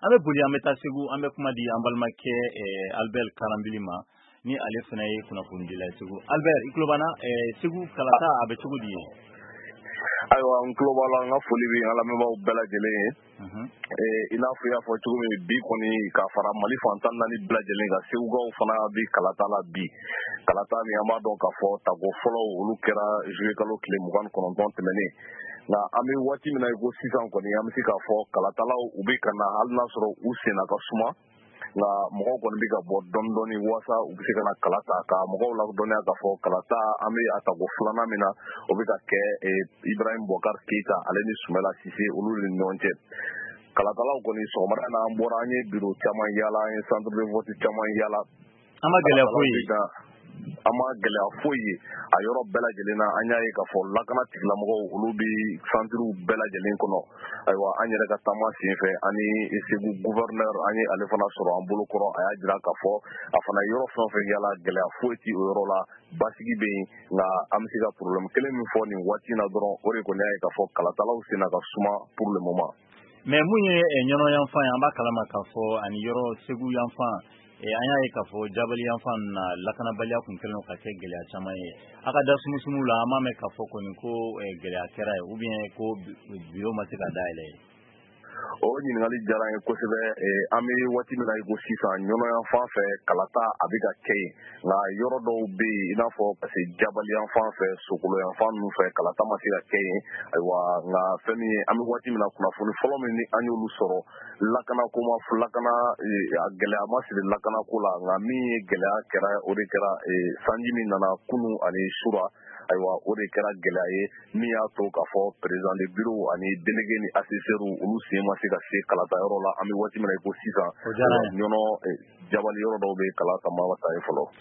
An bɛ boli an bɛ taa Segu an bɛ kuma di an balimakɛ Albert Karambili ma ni ale fana ye kunnafonidila ye Segu. Albert i tulo b'an na Segu kalata a bɛ cogo di yen? Ayiwa n tulo b'a la n ka foli bɛ an lamɛnbaaw bɛɛ lajɛlen ye. I n'a fɔ i y'a fɔ cogo min bi kɔni ka fara Mali fan 14 bɛɛ lajɛlen kan Segukaw fana bi kalata la bi. Kalata min an b'a dɔn k'a fɔ tako fɔlɔw olu kɛra juillet kalo tile 29 tɛmɛnen. Nka an bɛ waati min na i ko sisan kɔni an bɛ se k'a fɔ kalatalaw u bɛ ka na hali n'a sɔrɔ u senna ka suma. Nka mɔgɔw kɔni bɛ ka bɔ dɔɔni dɔɔni waasa u bɛ se ka na kalata ka mɔgɔw ladɔnniya k'a fɔ kalata an bɛ a tako filanan min na o bɛ ka kɛ Ibrahim Boubacar Keita ale ni Sumala Sise olu ni ɲɔgɔn cɛ. Kalatalaw kɔni sɔgɔmada in na an bɔra an ye bureau caman yaala an ye centre de vote caman yaala. An ma gɛlɛya foyi ye. An ma gɛlɛya foyi ye a yɔrɔ bɛɛ lajɛlen na an y'a ye k'a fɔ lakana tigilamɔgɔw olu bɛ centrew bɛɛ lajɛlen kɔnɔ. Ayiwa an yɛrɛ ka taama senfɛ ani Segu gouverneur an ye ale fana sɔrɔ an bolokɔrɔ a y'a jira k'a fɔ a fana yɔrɔ fɛn o fɛn yaala gɛlɛya foyi tɛ o yɔrɔ la basigi bɛ yen nka an bɛ se ka problème kelen min fɔ nin waati in na dɔrɔn o de kɔni y'a ye k'a fɔ kalatalaw senna ka suma pour le moment. Mais mun ye ɲɔnɔ yanfan ye an b'a kalama k'a fɔ ani yɔrɔ Segu yanfan an y'a ye k'a fɔ Jabali yanfan na lakanabaliya kun kɛlen ka kɛ gɛlɛya caman ye. A ka da sumusumu la an m'a mɛn k'a fɔ kɔni ko gɛlɛya kɛra ye ou bien ko bureau ma se ka dayɛlɛ ye. O ɲininkali diyara n ye kosɛbɛ an bɛ waati min na i ko sisan ɲɔnɔ yanfan fɛ kalata a bɛ ka kɛ yen nka yɔrɔ dɔw bɛ yen i n'a fɔ parce que Jabali yanfan fɛ Sokolo yanfan ninnu fɛ kalata ma se ka kɛ yen ayiwa nka fɛn min ye an bɛ waati min na kunnafoni fɔlɔ min ni an y'olu sɔrɔ lakanako ma a gɛlɛya ma siri lakanako la nka min ye gɛlɛya kɛra o de kɛra sanji min nana kunun ani sura ayiwa o de kɛra gɛlɛya ye min y'a to k'a fɔ président de bureau ani délégué ni assesseurs olu sen ma se ka se kalata yɔrɔ la an bɛ waati min na i ko sisan ɲɔnɔ Jabali yɔrɔ dɔw bɛ kalata ma ta ye fɔlɔ.